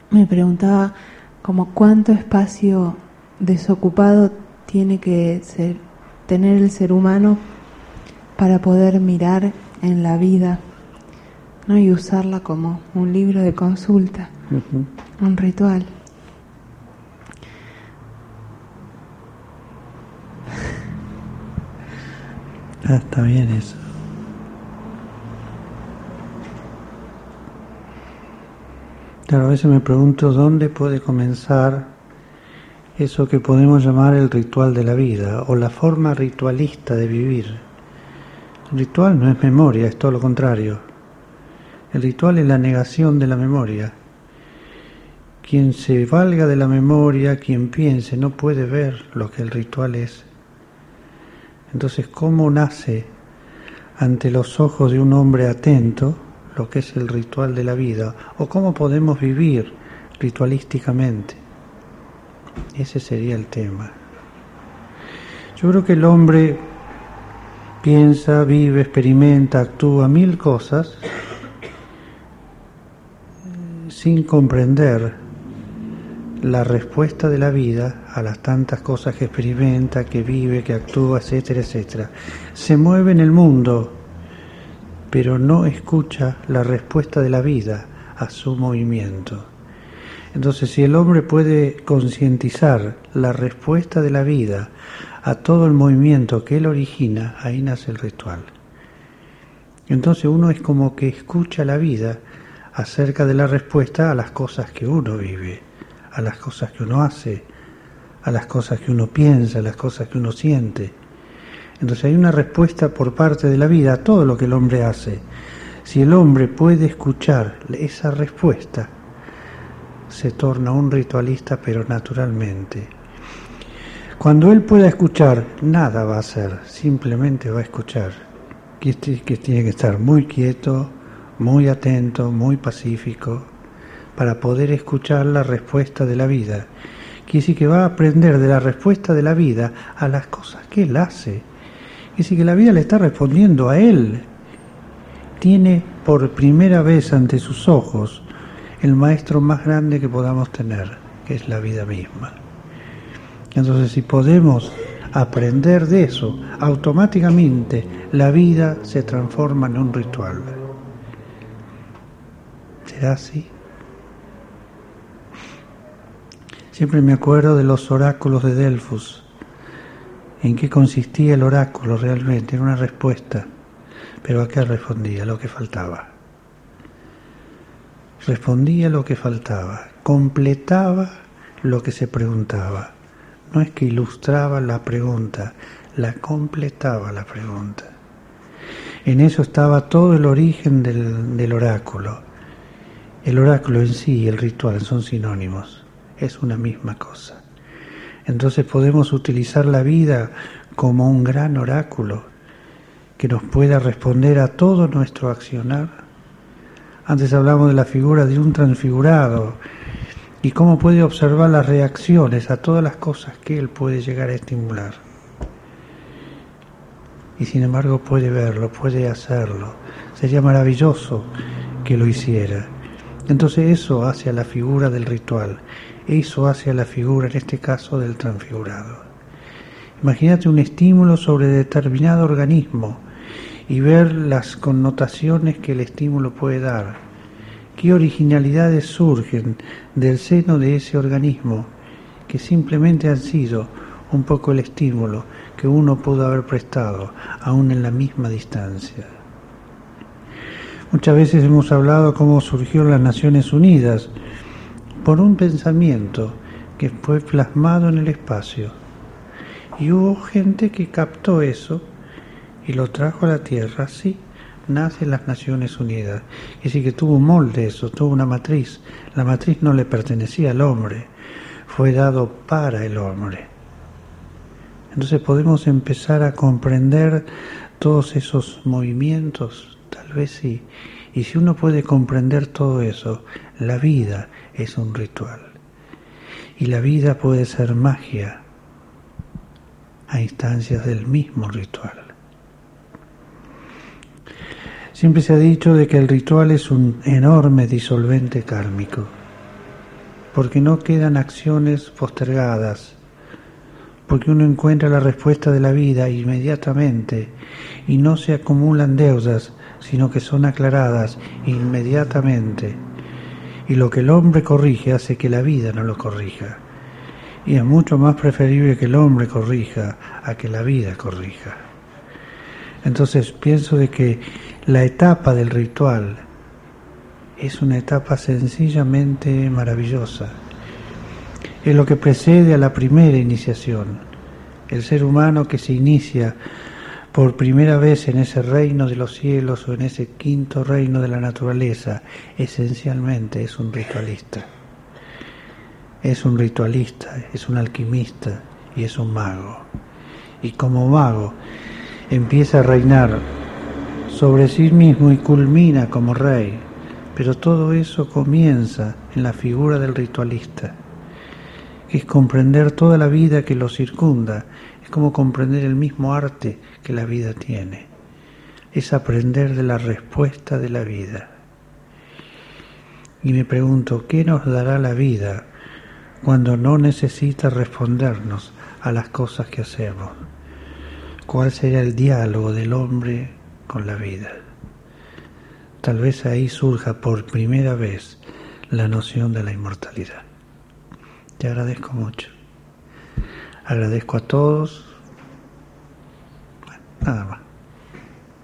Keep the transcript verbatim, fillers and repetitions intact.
me preguntaba como cuánto espacio desocupado tiene que ser, tener el ser humano para poder mirar en la vida, ¿no? Y usarla como un libro de consulta, uh-huh. un ritual. Ah, está bien eso. Claro, a veces me pregunto dónde puede comenzar eso que podemos llamar el ritual de la vida o la forma ritualista de vivir. El ritual no es memoria, es todo lo contrario. El ritual es la negación de la memoria. Quien se valga de la memoria, quien piense, no puede ver lo que el ritual es. Entonces, ¿cómo nace ante los ojos de un hombre atento lo que es el ritual de la vida? ¿O cómo podemos vivir ritualísticamente? Ese sería el tema. Yo creo que el hombre piensa, vive, experimenta, actúa mil cosas sin comprender la respuesta de la vida a las tantas cosas que experimenta, que vive, que actúa, etcétera, etcétera. Se mueve en el mundo, pero no escucha la respuesta de la vida a su movimiento. Entonces, si el hombre puede concientizar la respuesta de la vida a todo el movimiento que él origina, ahí nace el ritual. Entonces uno es como que escucha la vida acerca de la respuesta a las cosas que uno vive, a las cosas que uno hace, a las cosas que uno piensa, a las cosas que uno siente. Entonces hay una respuesta por parte de la vida a todo lo que el hombre hace. Si el hombre puede escuchar esa respuesta, se torna un ritualista, pero naturalmente. Cuando él pueda escuchar, nada va a hacer, simplemente va a escuchar. Que, que tiene que estar muy quieto, muy atento, muy pacífico, para poder escuchar la respuesta de la vida. Quiere decir que va a aprender de la respuesta de la vida a las cosas que él hace. Quiere decir que la vida le está respondiendo a él. Tiene por primera vez ante sus ojos el maestro más grande que podamos tener, que es la vida misma. Entonces, si podemos aprender de eso, automáticamente la vida se transforma en un ritual. ¿Será así? Siempre me acuerdo de los oráculos de Delfos. ¿En qué consistía el oráculo realmente? Era una respuesta. ¿Pero a qué respondía? Lo que faltaba. Respondía lo que faltaba. Completaba lo que se preguntaba. No es que ilustraba la pregunta, la completaba la pregunta. En eso estaba todo el origen del, del oráculo. El oráculo en sí y el ritual son sinónimos. Es una misma cosa. Entonces podemos utilizar la vida como un gran oráculo que nos pueda responder a todo nuestro accionar. Antes hablamos de la figura de un transfigurado y cómo puede observar las reacciones a todas las cosas que él puede llegar a estimular. Y sin embargo puede verlo, puede hacerlo. Sería maravilloso que lo hiciera. Entonces eso hace a la figura del ritual. Eso hace a la figura, en este caso, del transfigurado. Imagínate un estímulo sobre determinado organismo y ver las connotaciones que el estímulo puede dar. ¿Qué originalidades surgen del seno de ese organismo que simplemente han sido un poco el estímulo que uno pudo haber prestado, aún en la misma distancia? Muchas veces hemos hablado cómo surgió las Naciones Unidas por un pensamiento que fue plasmado en el espacio. Y hubo gente que captó eso y lo trajo a la Tierra. Así nacen las Naciones Unidas. Es decir, que tuvo un molde eso, tuvo una matriz. La matriz no le pertenecía al hombre, fue dado para el hombre. Entonces podemos empezar a comprender todos esos movimientos, tal vez sí. Y si uno puede comprender todo eso, la vida es un ritual. Y la vida puede ser magia a instancias del mismo ritual. Siempre se ha dicho de que el ritual es un enorme disolvente kármico. porque no quedan acciones postergadas, porque uno encuentra la respuesta de la vida inmediatamente y no se acumulan deudas, sino que son aclaradas inmediatamente. Y lo que el hombre corrige hace que la vida no lo corrija. Y es mucho más preferible que el hombre corrija a que la vida corrija. Entonces pienso de que la etapa del ritual es una etapa sencillamente maravillosa. Es lo que precede a la primera iniciación. El ser humano que se inicia por primera vez en ese reino de los cielos o en ese quinto reino de la naturaleza, esencialmente es un ritualista. Es un ritualista, es un alquimista y es un mago. Y como mago empieza a reinar sobre sí mismo y culmina como rey. Pero todo eso comienza en la figura del ritualista, que es comprender toda la vida que lo circunda, es como comprender el mismo arte que la vida tiene, es aprender de la respuesta de la vida. Y me pregunto, ¿qué nos dará la vida cuando no necesita respondernos a las cosas que hacemos? ¿Cuál será el diálogo del hombre con la vida? Tal vez ahí surja por primera vez la noción de la inmortalidad. Te agradezco mucho. Agradezco a todos. Bueno, nada más.